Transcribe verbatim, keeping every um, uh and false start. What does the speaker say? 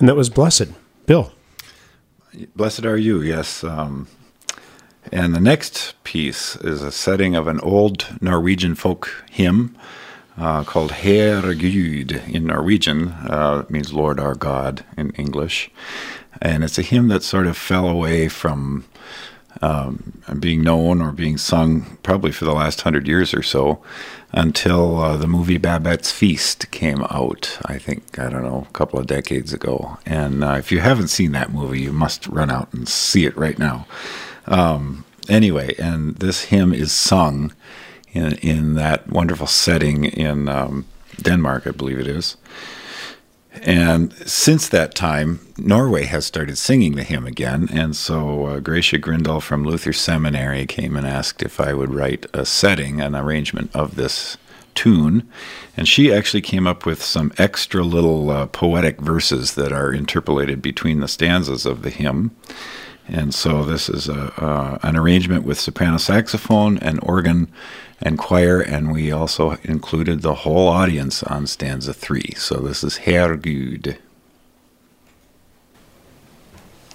And that was Blessed. Bill. Blessed Are You, yes. Um, and the next piece is a setting of an old Norwegian folk hymn uh, called Herregud in Norwegian. Uh, it means Lord our God in English. And it's a hymn that sort of fell away from um, being known or being sung probably for the last hundred years or so until uh, the movie Babette's Feast came out, I think, I don't know, a couple of decades ago. And uh, if you haven't seen that movie, you must run out and see it right now. Um, anyway, and this hymn is sung in, in that wonderful setting in um, Denmark, I believe it is. And since that time, Norway has started singing the hymn again, and so uh, Gracia Grindal from Luther Seminary came and asked if I would write a setting, an arrangement of this tune, and she actually came up with some extra little uh, poetic verses that are interpolated between the stanzas of the hymn. And so this is a, uh, an arrangement with soprano saxophone and organ and choir, and we also included the whole audience on stanza three. So this is Herregud.